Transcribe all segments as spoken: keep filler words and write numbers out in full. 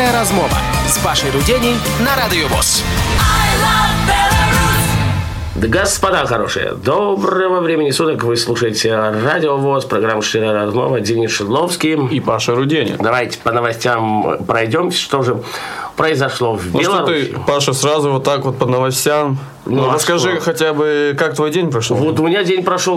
Щира розмова з Пашей Руденей на Радио ВОС. Господа хорошие, доброго времени суток. Вы слушаете Радио ВОС, программу «Щира розмова», Денис Шедловский и Паша Руденя. Давайте по новостям пройдемся, что же произошло в Беларуси. Ну что ты, Паша, сразу вот так вот по новостям. Ну, ну расскажи что? Хотя бы, как твой день прошел? Вот у меня день прошел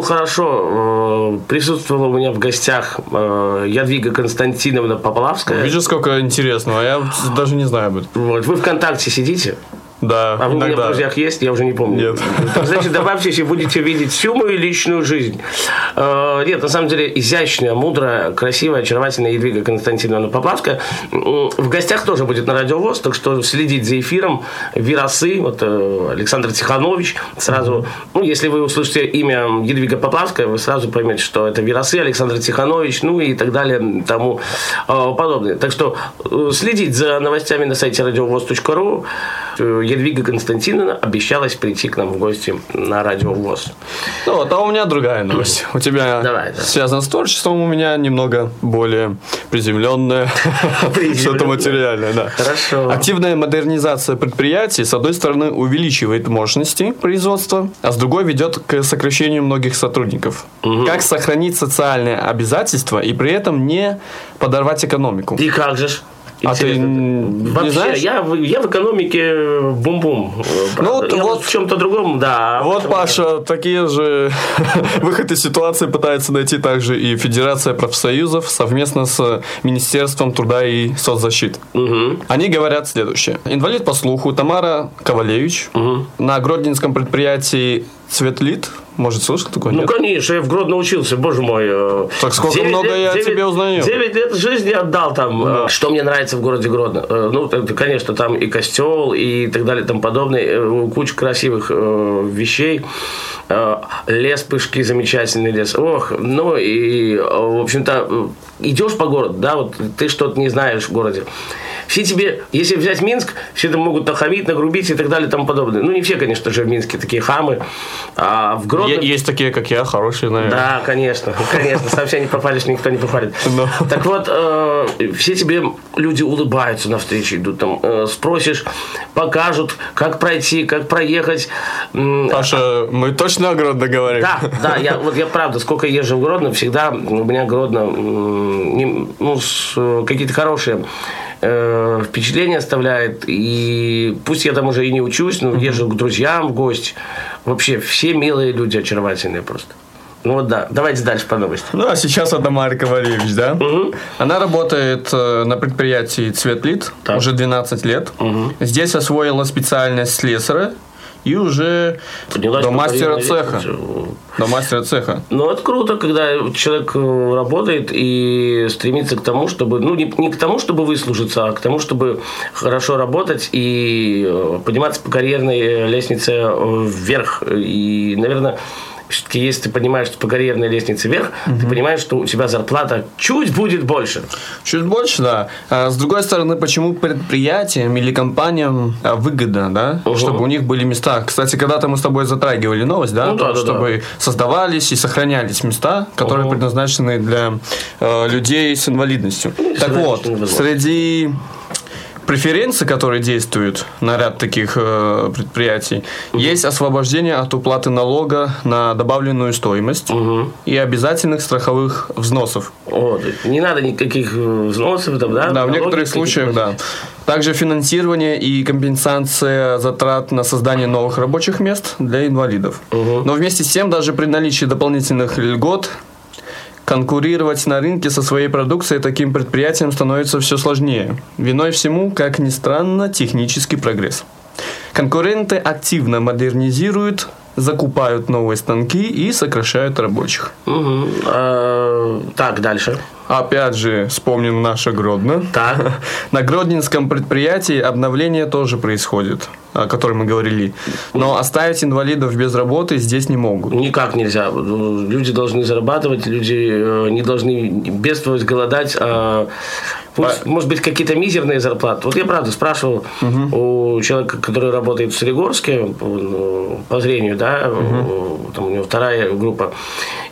хорошо. Присутствовала у меня в гостях Ядвига Константиновна Поплавская. Видишь, сколько интересного, я даже не знаю об этом. Вот, вы ВКонтакте сидите? Да, а вы иногда. у меня в друзьях есть? Я уже не помню. Нет. Значит, добавьте, и будете видеть всю мою личную жизнь. Нет, на самом деле, изящная, мудрая, красивая, очаровательная Ядвига Константиновна Поплавская в гостях тоже будет на Радио ВОС, так что следить за эфиром. Вирасы, вот Александр Тиханович, сразу, mm-hmm. ну, если вы услышите имя Ядвига Поплавская, вы сразу поймете, что это Вирасы, Александр Тиханович, ну и так далее, тому подобное. Так что следить за новостями на сайте радиовос точка ру. Ядвига Константиновна обещалась прийти к нам в гости на Радио ВОС. Ну вот, а у меня другая новость. У тебя Давай, да. связано с творчеством, у меня немного более приземленное, что-то материальное. Да. Хорошо. Активная модернизация предприятий, с одной стороны, увеличивает мощности производства, а с другой ведет к сокращению многих сотрудников. Угу. Как сохранить социальные обязательства и при этом не подорвать экономику? И как же? А ты вообще, не знаешь? Я, я в экономике бум-бум. Ну, я вот в чем-то другом, да. Вот, Паша, такие же выход из ситуации пытается найти также и Федерация профсоюзов совместно с Министерством труда и соцзащиты. Угу. Они говорят следующее. Инвалид по слуху Тамара Ковалевич угу. на гродненском предприятии «Цветлит». Может, слышал такое? Ну, нет? Конечно, я в Гродно учился, боже мой. Так сколько много лет, я о тебе узнаю. девять лет жизни отдал там. Да. Что мне нравится в городе Гродно? Ну, это, конечно, там и костел, и так далее, и тому подобное. Куча красивых вещей. Лес Пышки, замечательный лес. Ох, ну и, в общем-то, идешь по городу, да, вот ты что-то не знаешь в городе. Все тебе, если взять Минск, все там могут нахамить, нагрубить и так далее и тому подобное. Ну, не все, конечно же, в Минске такие хамы. А в Гродно... Есть такие, как я, хорошие, наверное. Да, конечно, конечно. Сам себя не попалишь, никто не попалит. Но. Так вот, э, все тебе люди улыбаются навстречу, идут там. Э, спросишь, покажут, как пройти, как проехать. Паша, мы точно о Гродно говорим? Да, да, я, вот я правда, сколько езжу в Гродно, всегда у меня Гродно ну, какие-то хорошие впечатление оставляет. И пусть я там уже и не учусь, но езжу к друзьям в гости. Вообще все милые люди, очаровательные просто. Ну вот да, давайте дальше по новости. Ну а сейчас вот Тамара Ковалевич, да? Угу. Она работает на предприятии «Цветлит» так. уже двенадцать лет. Угу. Здесь освоила специальность слесаря и уже Поднялась до мастера цеха. До мастера цеха. Ну, это круто, когда человек работает и стремится к тому, чтобы... Ну, не, не к тому, чтобы выслужиться, а к тому, чтобы хорошо работать и подниматься по карьерной лестнице вверх. И, наверное... Все-таки, если ты понимаешь, что по карьерной лестнице вверх, угу. ты понимаешь, что у тебя зарплата чуть будет больше. Чуть больше, да. А с другой стороны, почему предприятиям или компаниям выгодно, да, угу. чтобы у них были места. Кстати, когда-то мы с тобой затрагивали новость, да, ну, да, да чтобы да. создавались и сохранялись места, которые угу. предназначены для э, людей с инвалидностью. Ну, так вот, среди... преференции, которые действуют на ряд таких э, предприятий, угу. есть освобождение от уплаты налога на добавленную стоимость угу. и обязательных страховых взносов. О, не надо никаких взносов, там, да? Да, в некоторых случаях, да. Также финансирование и компенсация затрат на создание новых рабочих мест для инвалидов. Угу. Но вместе с тем, даже при наличии дополнительных льгот, конкурировать на рынке со своей продукцией таким предприятиям становится все сложнее. Виной всему, как ни странно, технический прогресс. Конкуренты активно модернизируют, закупают новые станки и сокращают рабочих. Угу. А, так, дальше. Опять же, вспомним наше Гродно. Так. На гродненском предприятии обновление тоже происходит, о котором мы говорили. Но оставить инвалидов без работы здесь не могут. Никак нельзя. Люди должны зарабатывать, люди не должны бедствовать, голодать. А пусть, а... может быть, какие-то мизерные зарплаты. Вот я, правда, спрашивал угу. у человека, который работает в Солигорске по, по зрению, да, угу. там у него вторая группа.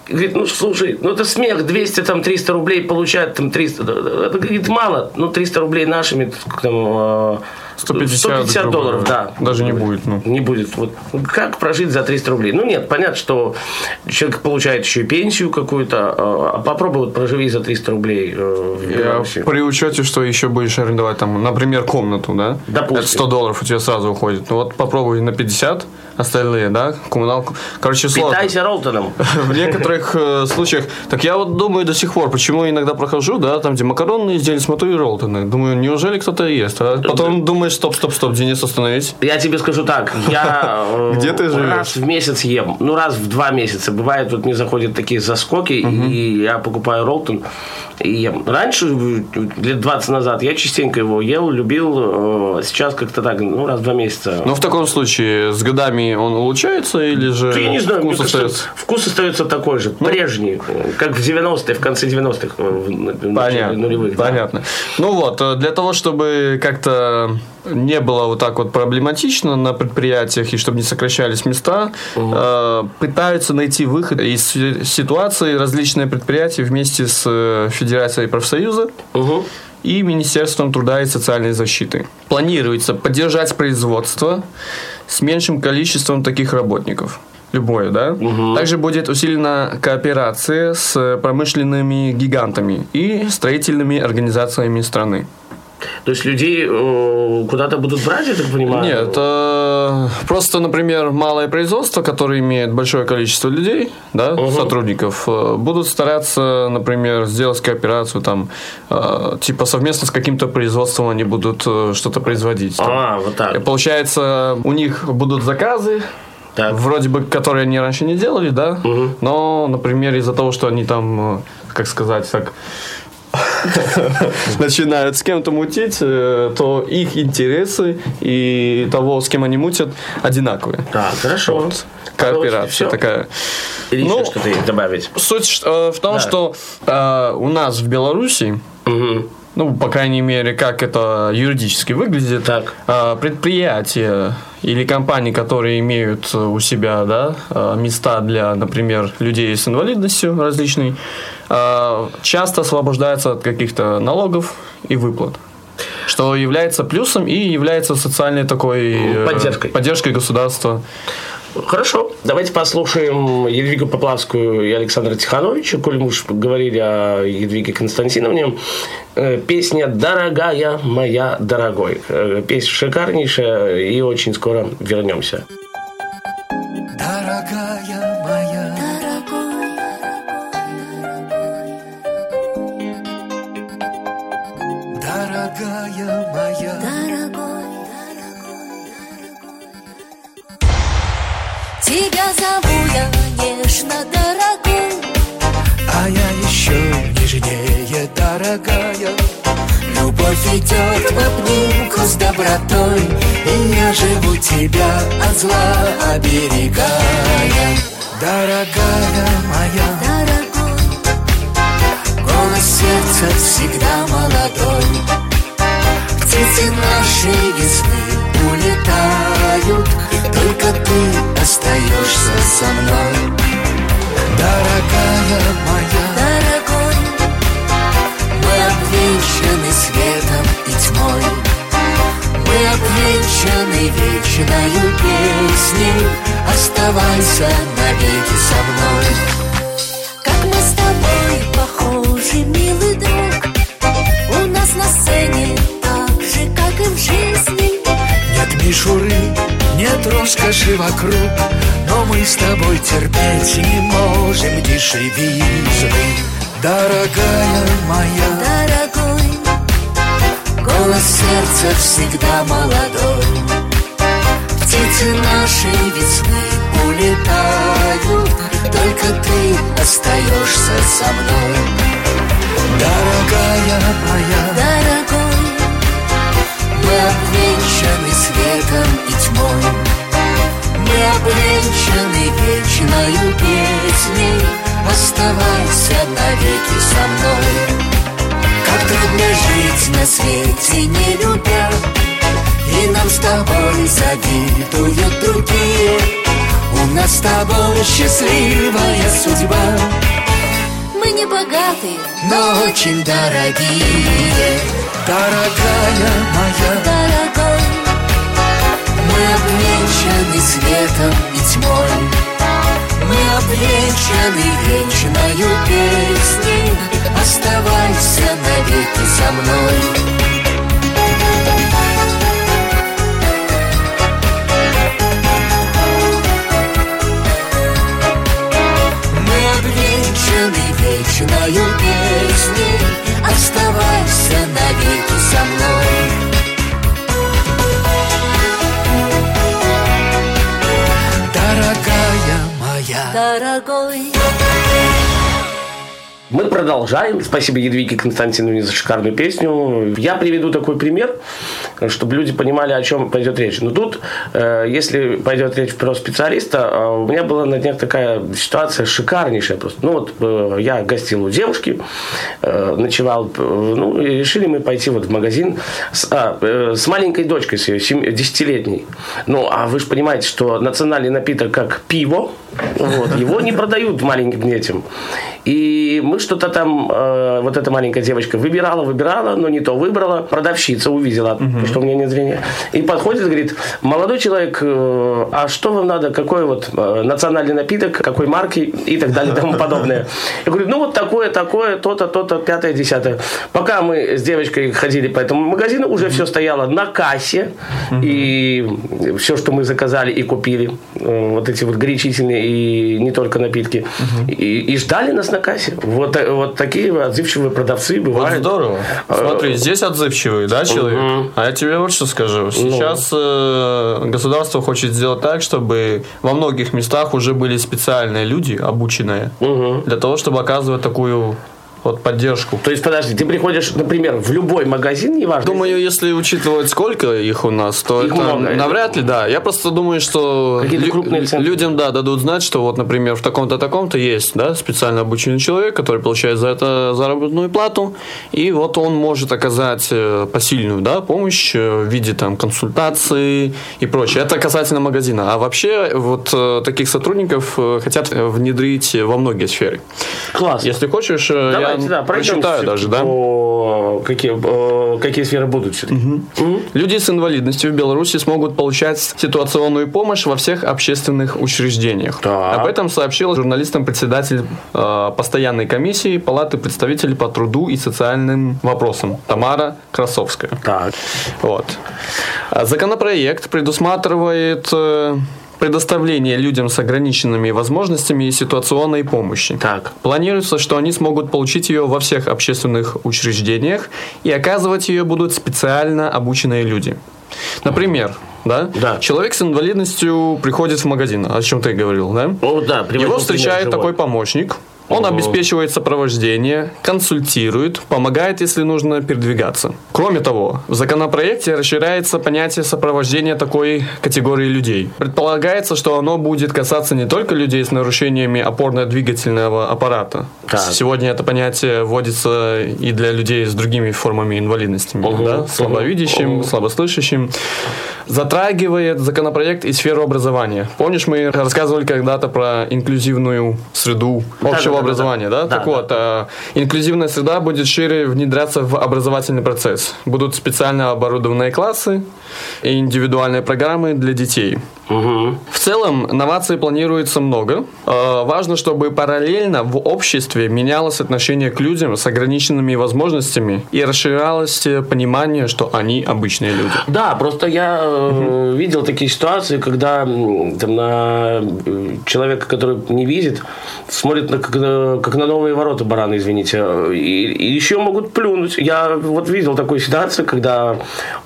Говорит, ну, слушай, ну, это смех, двести, там, триста рублей получают, там, триста, это, говорит, мало, ну, триста рублей нашими, там, сто пятьдесят долларов, да. Даже не будет, ну. Не будет. Вот как прожить за триста рублей? Ну, нет, понятно, что человек получает еще и пенсию какую-то, а попробуй вот проживи за триста рублей в Беларуси. Я, при учете, что еще будешь арендовать, там, например, комнату, да? Допустим. Это сто долларов у тебя сразу уходит. Ну, вот попробуй на пятьдесят, остальные, да, коммуналку. Короче, сложно. Питайся Ролтоном. В некоторых э, случаях. Так я вот думаю до сих пор, почему иногда прохожу, да, там, где макаронные изделия, смотрю и Ролтоны. Думаю, неужели кто-то ест? А потом думаешь, стоп, стоп, стоп, Денис, остановись. Я тебе скажу так, я где ты живешь? Раз в месяц ем, ну, раз в два месяца. Бывает, вот мне заходят такие заскоки, угу. и я покупаю Ролтон и ем. Раньше, лет двадцать назад, я частенько его ел, любил, сейчас как-то так, ну, раз в два месяца. Ну, в таком случае, с годами он улучшается или же я не знаю, вкус мне остается? Кажется, вкус остается такой же, ну, прежний, как в девяностые, в конце девяностых, в понятно, нулевых. Понятно. Да. Ну вот, для того, чтобы как-то не было вот так вот проблематично на предприятиях и чтобы не сокращались места, угу. э, пытаются найти выход из ситуации различные предприятия вместе с Федерацией профсоюза угу. и Министерством труда и социальной защиты. Планируется поддержать производство с меньшим количеством таких работников. Любое, да? Угу. Также будет усилена кооперация с промышленными гигантами и строительными организациями страны. То есть людей э, куда-то будут брать, я так понимаю? Нет, э, просто, например, малое производство, которое имеет большое количество людей, да, угу. сотрудников, э, будут стараться, например, сделать кооперацию, там, э, типа совместно с каким-то производством они будут э, что-то производить. Там. А, вот так. И получается, у них будут заказы, так. вроде бы, которые они раньше не делали, да, угу. но, например, из-за того, что они там, как сказать, так... начинают с кем-то мутить, то их интересы и того, с кем они мутят, одинаковые. Да, хорошо. Вот. Кооперация такая. Или ну, что-то добавить? Суть э, в том, да. что э, у нас в Беларуси, угу. ну, по крайней мере, как это юридически выглядит, так. Э, предприятия или компании, которые имеют у себя, да, места для, например, людей с инвалидностью различной, часто освобождаются от каких-то налогов и выплат, что является плюсом и является социальной такой поддержкой, поддержкой государства. Хорошо, давайте послушаем Едвигу Поплавскую и Александра Тихановича, коль мы уж говорили о Едвиге Константиновне. Песня «Дорогая моя, дорогой». Песня шикарнейшая, и очень скоро вернемся. Дорогая моя, дорогой, дорогая моя, дорогой, дорогой, дорогой. Тебя зову я нежно, дорогой, а я еще нежнее, дорогая. Любовь идет в обнимку с добротой, и я живу тебя от зла оберегая. Дорогая моя, дорогой, голос сердца всегда молодой. Птицы нашей весны улетают, только ты остаешься со мной. Дорогая моя, дорогой, мы обвенчаны светом и тьмой, мы обвенчаны вечною песней. Оставайся навеки со мной. Как мы с тобой похожи, милый друг, у нас на сцене так же, как и в жизни. Нет мишуры, нет роскоши вокруг, но мы с тобой терпеть не можем дешевизны. Дорогая моя, дорогой, голос сердца всегда молодой. Птицы нашей весны улетают, только ты остаешься со мной. Дорогая моя, дорогой, мы обвенчаны светом и тьмой, мы обвенчаны вечною песней. Оставайся навеки со мной. Как трудно жить на свете, не любя, и нам с тобой завидуют другие. У нас с тобой счастливая судьба, богатые, но очень дорогие. Дорогая моя, дорогой, мы обвенчаны светом и тьмой, мы обвенчаны вечною песней. Оставайся навеки со мной. Вечною песней оставайся навеки со мной. Дорогая моя, дорогой. Мы продолжаем. Спасибо Едвиге Константиновне за шикарную песню. Я приведу такой пример, чтобы люди понимали, о чем пойдет речь. Но тут, э, если пойдет речь про специалиста, э, у меня была на днях такая ситуация шикарнейшая просто. Ну вот э, я гостил у девушки, э, ночевал, э, ну и решили мы пойти вот в магазин с, а, э, с маленькой дочкой, с ее десятилетней. Ну, а вы же понимаете, что национальный напиток как пиво, вот, его не продают маленьким детям. И мы что-то там, э, вот эта маленькая девочка выбирала, выбирала, но не то выбрала. Продавщица увидела, uh-huh. что у меня нет зрения. И подходит, говорит: молодой человек, э, а что вам надо, какой вот э, национальный напиток, какой марки и так далее и тому подобное. Я говорю: ну вот такое, такое, то-то, то-то, пятое, десятое. Пока мы с девочкой ходили по этому магазину, уже uh-huh. все стояло на кассе. Uh-huh. И все, что мы заказали и купили, э, вот эти вот горячительные и не только напитки, uh-huh. и, и ждали нас на кассе. Вот, вот такие отзывчивые продавцы бывают. Вот здорово. Смотри, здесь отзывчивый, да, человек? Угу. А я тебе вот что скажу. Сейчас ну. э, государство хочет сделать так, чтобы во многих местах уже были специальные люди, обученные, угу. для того, чтобы оказывать такую вот поддержку. То есть, подожди, ты приходишь, например, в любой магазин, неважно. Думаю, если учитывать, сколько их у нас, то их это много, навряд ли, да. Я просто думаю, что лю- людям, да, дадут знать, что вот, например, в таком-то, таком-то есть, да, специально обученный человек, который получает за это заработную плату, и вот он может оказать посильную, да, помощь в виде там консультации и прочее. Это касательно магазина. А вообще вот таких сотрудников хотят внедрить во многие сферы. Класс. Если хочешь, Давай. Я Да, прочитаю даже, да? По... Какие, по... какие сферы будут все-таки? Угу. Угу. Люди с инвалидностью в Беларуси смогут получать ситуационную помощь во всех общественных учреждениях. Так. Об этом сообщил журналистам председатель э, постоянной комиссии Палаты представителей по труду и социальным вопросам Тамара Красовская. Так. Вот. Законопроект предусматривает... Э, предоставление людям с ограниченными возможностями ситуационной помощи. Так. Планируется, что они смогут получить ее во всех общественных учреждениях, и оказывать ее будут специально обученные люди. Например, да? Да. Человек с инвалидностью приходит в магазин, о чем ты говорил, да? О, да. Его встречает такой помощник. Он обеспечивает сопровождение, консультирует, помогает, если нужно, передвигаться. Кроме того, в законопроекте расширяется понятие сопровождения такой категории людей. Предполагается, что оно будет касаться не только людей с нарушениями опорно-двигательного аппарата. Так. Сегодня это понятие вводится и для людей с другими формами инвалидности, угу. да? слабовидящим, угу. слабослышащим. Затрагивает законопроект и сферу образования. Помнишь, мы рассказывали когда-то про инклюзивную среду общего да, образования, да? да? да так да. вот, э, инклюзивная среда будет шире внедряться в образовательный процесс. Будут специально оборудованные классы и индивидуальные программы для детей. Угу. В целом, новаций планируется много. Э, важно, чтобы параллельно в обществе менялось отношение к людям с ограниченными возможностями и расширялось понимание, что они обычные люди. Да, просто я угу. видел такие ситуации, когда там, на человека, который не видит, смотрит на, как, на, как на новые ворота бараны, извините, и, и еще могут плюнуть. Я вот видел такую ситуацию, когда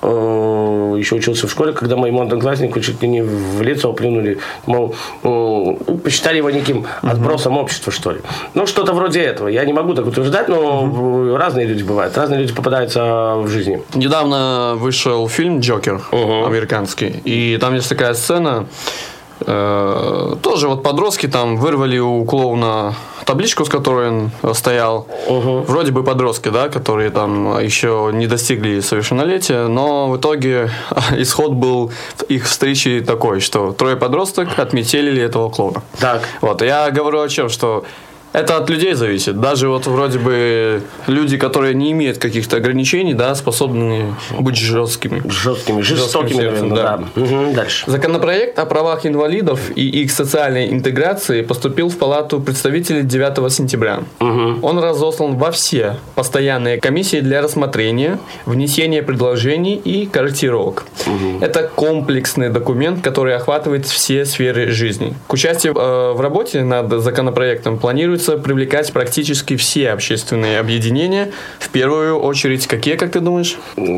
э, еще учился в школе, когда моему однокласснику чуть ли не в лицо плюнули, мол, э, посчитали его неким отбросом общества, что ли. Ну, что-то вроде этого. Я не могу так утверждать, но угу. разные люди бывают, разные люди попадаются в жизни. Недавно вышел фильм «Джокер», угу. американский, и там есть такая сцена, э, тоже вот подростки там вырвали у клоуна табличку, с которой он стоял. Угу. Вроде бы подростки, да, которые там еще не достигли совершеннолетия, но в итоге исход был их встречи такой, что трое подросток отметелили этого клоуна. Так. Вот, я говорю о чем, что Это от людей зависит. Даже вот вроде бы люди, которые не имеют каких-то ограничений, да, способны быть жесткими. Жесткими, жестокими, наверное, да. да. Угу, дальше. Законопроект о правах инвалидов и их социальной интеграции поступил в Палату представителей девятого сентября. Угу. Он разослан во все постоянные комиссии для рассмотрения, внесения предложений и корректировок. Угу. Это комплексный документ, который охватывает все сферы жизни. К участию э, в работе над законопроектом планируется привлекать практически все общественные объединения. В первую очередь, какие, как ты думаешь?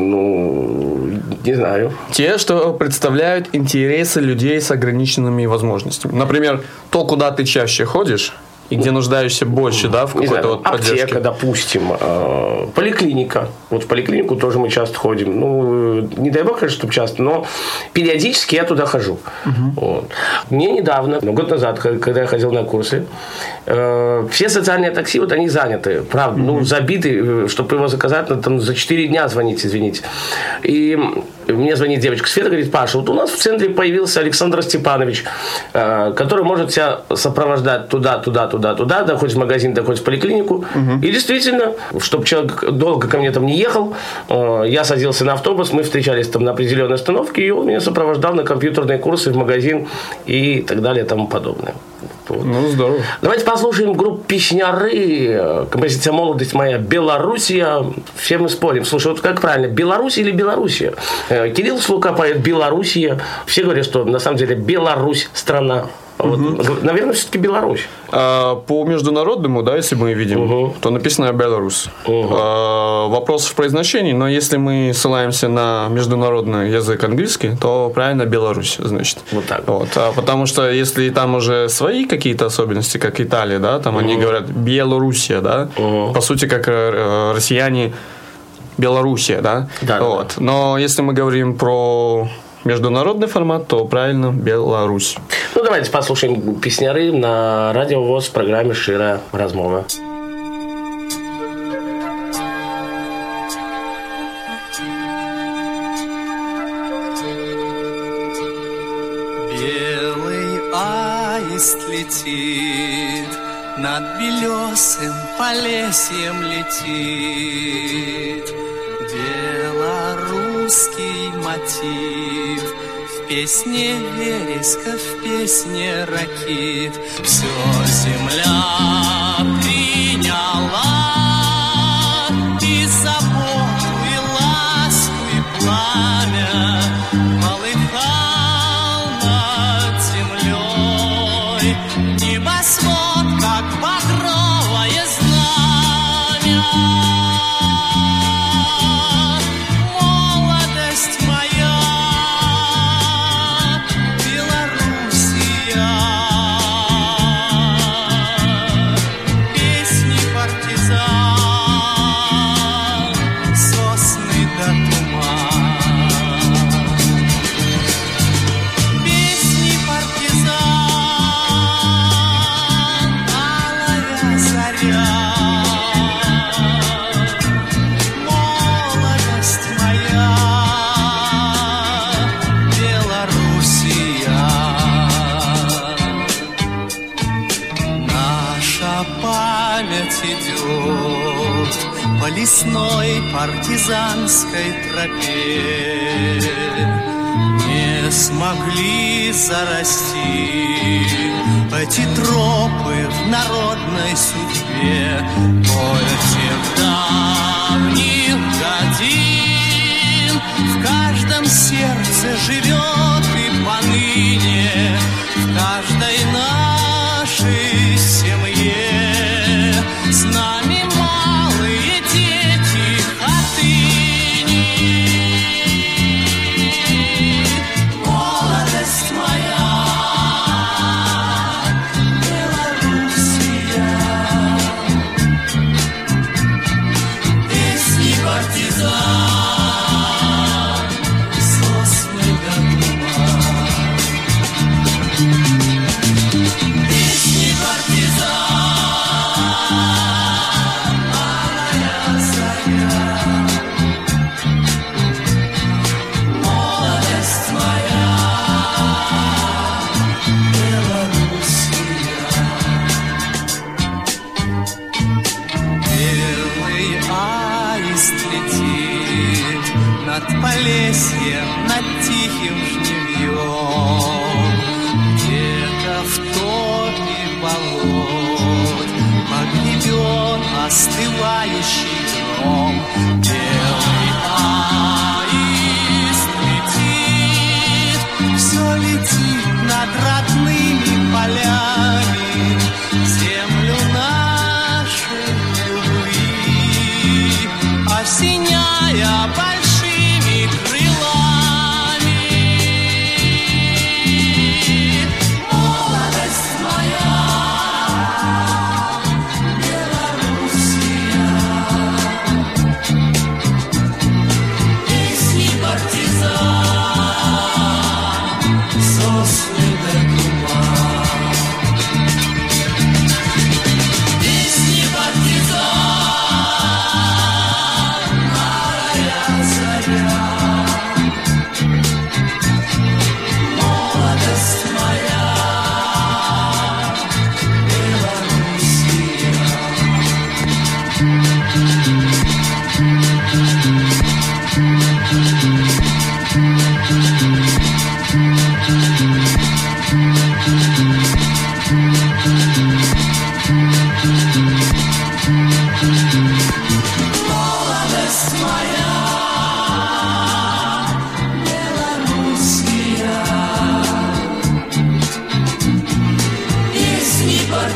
Ну, не знаю. Те, что представляют интересы людей с ограниченными возможностями. Например, то, куда ты чаще ходишь, и где нуждаешься больше, да, в какой-то вот поддержке. Аптека, допустим, э, поликлиника. Вот в поликлинику тоже мы часто ходим. Ну, не дай бог, конечно, чтобы часто, но периодически я туда хожу. Угу. Вот. Мне недавно, ну, год назад, когда я ходил на курсы, э, все социальные такси, вот они заняты, правда, угу. ну, забиты, чтобы его заказать, надо там за четыре дня звонить, извините. И мне звонит девочка Света, говорит: Паша, вот у нас в центре появился Александр Степанович, э, который может тебя сопровождать туда, туда, туда, туда, да, хоть в магазин, да, хоть в поликлинику. Угу. И действительно, чтобы человек долго ко мне там не ехал, э, я садился на автобус, мы встречались там на определенной остановке, и он меня сопровождал на компьютерные курсы в магазин и так далее и тому подобное. Вот. Ну, здорово. Давайте послушаем группу «Песняры». Композиция «Молодость моя», «Белоруссия». Все мы спорим. Слушай, вот как правильно, Белоруссия или Белоруссия? Кирилл Слука поет «Белоруссия». Все говорят, что на самом деле Беларусь страна. Вот, угу. Наверное, все-таки Беларусь. А, по международному, да, если мы видим, угу. то написано Беларусь. Угу. А, вопрос в произношении, но если мы ссылаемся на международный язык английский, то правильно Беларусь, значит. Вот так. Вот. А, потому что если там уже свои какие-то особенности, как Италия, да, там угу. они говорят Белоруссия, да, угу. по сути, как э, россияне Белоруссия, да. Да, вот. да. Но если мы говорим про международный формат, то правильно Беларусь. Ну, давайте послушаем «Песняры» на Радио ВОС в программе «Шира размова». Белый аист летит, над белесым полесьем летит. Белорусский мотив в песне вереска, в песне ракит. Все земля приняла, и заботу, и ласку, и пламя полыхал над землей. Небосвод, как багровое знамя. Лесной партизанской тропе не смогли зарасти эти тропы в народной судьбе. Боль тех давних годин в каждом сердце живет и поныне, в каждой нашей семье. С нами малые дети отныне. Молодость моя, Белоруссия, песни партизан, сосны до туман. Песни партизан. Полесье над тихим жнивьем, где-то в топе болот погребен остывающий гром. Белый аист летит, все летит над родными полями, землю нашей любви осеняя большими крылами. Молодость моя, Белоруссия, песни партизан, сосны до туман. Песни партизан, моя заря, молодость моя, Белоруссия. Молодость моя, Белоруссия, песни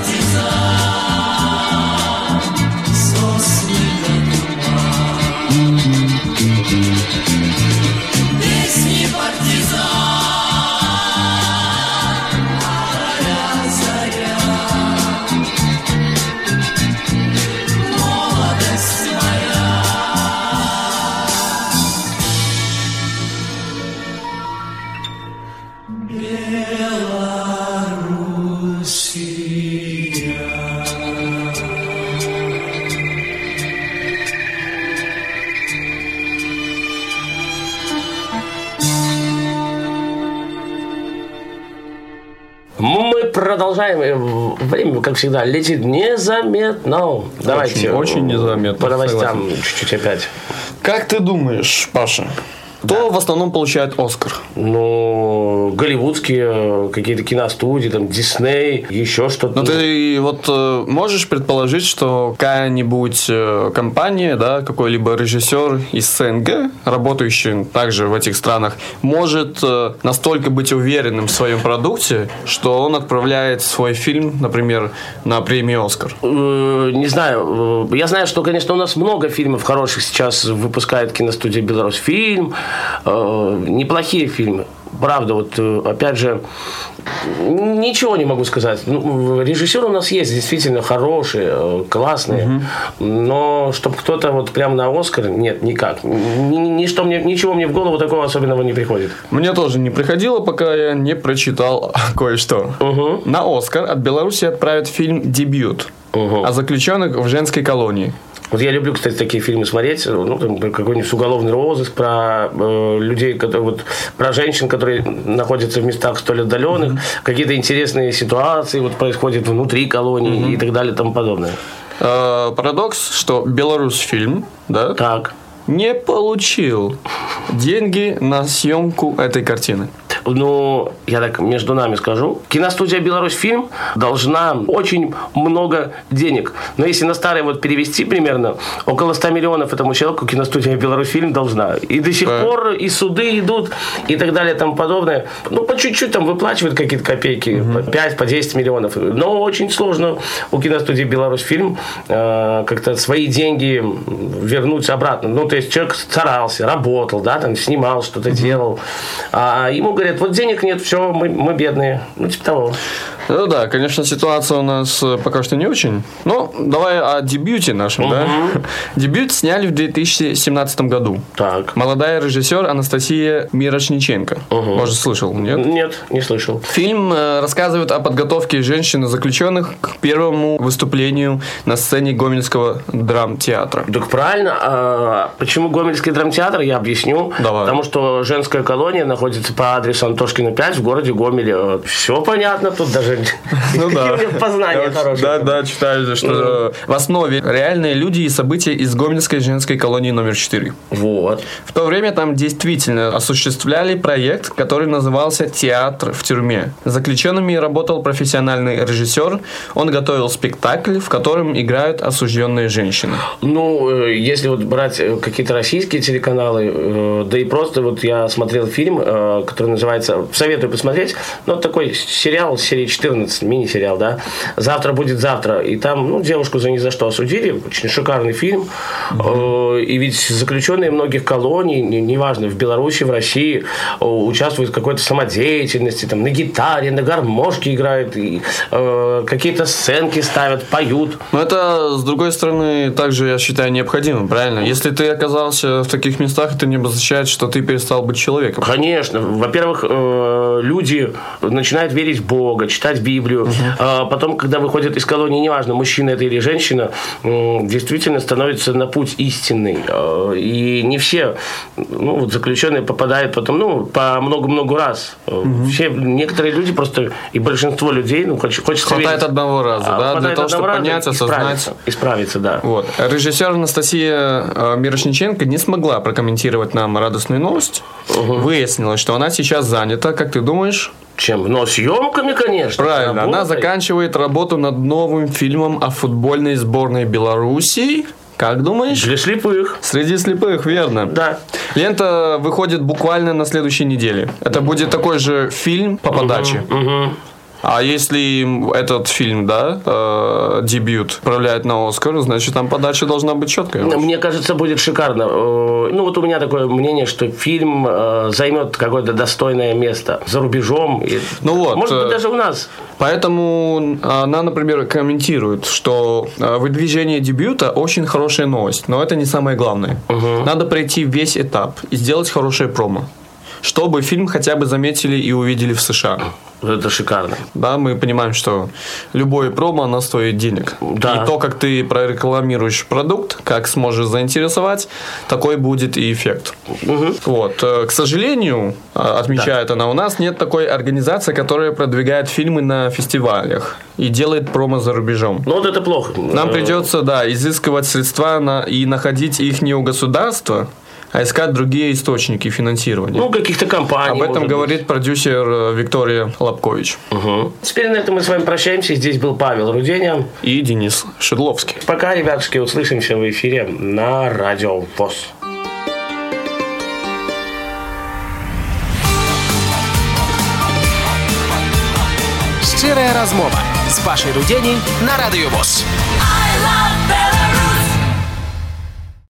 партизан, сосны до туман. Песни партизан, моя заря, молодость моя. Мы продолжаем. Время, как всегда, летит незаметно. Давайте. Очень, очень незаметно, По новостям согласен. чуть-чуть опять. Как ты думаешь, Паша, кто в основном получает Оскар? Ну, голливудские какие-то киностудии, там, Дисней, еще что-то. Ну, ты вот э, можешь предположить, что какая-нибудь э, компания, да, какой-либо режиссер из СНГ, работающий также в этих странах, может э, настолько быть уверенным в своем продукте, что он отправляет свой фильм, например, на премию «Оскар»? Э, Не знаю. Э, Я знаю, что, конечно, у нас много фильмов хороших сейчас выпускает киностудия «Беларусьфильм». Э, Неплохие фильмы. Правда, вот опять же, ничего не могу сказать. Ну, режиссеры у нас есть действительно хорошие, классные, угу. Но чтобы кто-то вот прям на Оскар, нет, никак. Ни, ничто мне, ничего мне в голову такого особенного не приходит. Мне тоже не приходило, пока я не прочитал кое-что. Угу. На Оскар от Беларуси отправят фильм «Дебют» угу. о заключенных в женской колонии. Вот я люблю, кстати, такие фильмы смотреть, ну, там, какой-нибудь уголовный розыск про э, людей, которые, вот, про женщин, которые находятся в местах столь отдаленных, mm-hmm. какие-то интересные ситуации вот, происходят внутри колонии mm-hmm. и так далее и тому подобное. Э, парадокс, что Беларусьфильм, да, так. не получил деньги на съемку этой картины. Ну, я так между нами скажу. Киностудия «Беларусьфильм» должна очень много денег. Но если на старое вот перевести примерно, около ста миллионов этому человеку киностудия «Беларусьфильм» должна. И до сих да. пор и суды идут, и так далее, и тому подобное. Ну, по чуть-чуть там выплачивают какие-то копейки, угу. по пять, по десять миллионов. Но очень сложно у киностудии «Беларусьфильм» э, как-то свои деньги вернуть обратно. Ну, то есть человек старался, работал, да, там снимал, что-то угу. делал. А ему говорят, вот денег нет, все, мы, мы бедные. Ну, типа того. Ну да, конечно, ситуация у нас пока что не очень. Но давай о дебюте нашем, угу. да? Дебют сняли в две тысячи семнадцатом году. Так. Молодая режиссер Анастасия Мирошниченко. Угу. Может, слышал, нет? Нет, не слышал. Фильм рассказывает о подготовке женщин-заключенных к первому выступлению на сцене Гомельского драмтеатра. Так правильно. А почему Гомельский драмтеатр, я объясню. Давай. Потому что женская колония находится по адресу Антошкина пять в городе Гомеле. Все понятно, тут даже тоже. Ну да. Познание хорошее. Да, да, читаю, что в основе реальные люди и события из Гомельской женской колонии номер четыре. Вот. В то время там действительно осуществляли проект, который назывался «Театр в тюрьме». С заключенными работал профессиональный режиссер. Он готовил спектакль, в котором играют осужденные женщины. Ну, если вот брать какие-то российские телеканалы, да и просто вот я смотрел фильм, который называется, советую посмотреть, ну, такой сериал серии четырнадцать, мини-сериал, да, «Завтра будет завтра». И там, ну, девушку за ни за что осудили. Очень шикарный фильм. Mm-hmm. И ведь заключенные многих колоний, неважно, в Беларуси, в России, участвуют в какой-то самодеятельности, там, на гитаре, на гармошке играют, и, э, какие-то сценки ставят, поют. Но это, с другой стороны, также, я считаю, необходимо, правильно? Если ты оказался в таких местах, это не обозначает, что ты перестал быть человеком. Конечно. Во-первых, э, люди начинают верить в Бога, читать Библию. Uh-huh. А потом, когда выходят из колонии, неважно, мужчина это или женщина, э, действительно становится на путь истинный. Э, и не все, ну, вот заключенные попадают потом, ну, по много-много раз. Uh-huh. Все, некоторые люди просто, и большинство людей, ну, хочется хватает верить. одного раза, а, да, для того, чтобы понять, осознать. Исправиться, исправиться, да. Вот. Режиссер Анастасия Мирошниченко не смогла прокомментировать нам радостную новость. Uh-huh. Выяснилось, что она сейчас занята, как ты думаешь? Чем? Но съемками, конечно. Правильно. Работой. Она заканчивает работу над новым фильмом о футбольной сборной Белоруссии. Как думаешь? Для слепых. Среди слепых, верно. Да. Лента выходит буквально на следующей неделе. Это будет такой же фильм по подаче. Угу, угу. А если этот фильм, да, э, дебют, отправляет на Оскар, значит, там подача должна быть четкая. Мне кажется, будет шикарно. Ну, вот у меня такое мнение, что фильм займет какое-то достойное место за рубежом. Ну вот. Может быть, даже у нас. Поэтому она, например, комментирует, что выдвижение дебюта очень хорошая новость, но это не самое главное. Угу. Надо пройти весь этап и сделать хорошее промо, чтобы фильм хотя бы заметили и увидели в США. Это шикарно. Да, мы понимаем, что любое промо, оно стоит денег. Да. И то, как ты прорекламируешь продукт, как сможешь заинтересовать, такой будет и эффект. Угу. Вот. К сожалению, отмечает да. она, у нас нет такой организации, которая продвигает фильмы на фестивалях и делает промо за рубежом. Ну, вот это плохо. Нам придется, да, изыскивать средства на, и находить их не у государства, а искать другие источники финансирования. Ну, каких-то компаний. Об этом говорит быть. продюсер Виктория Лобкович. Угу. Теперь на этом мы с вами прощаемся. Здесь был Павел Руденя и Денис Шедловский. Пока, ребятушки, услышимся в эфире на Радио ВОС. Щирая розмова з Пашей Руденій на Радіо ВОС.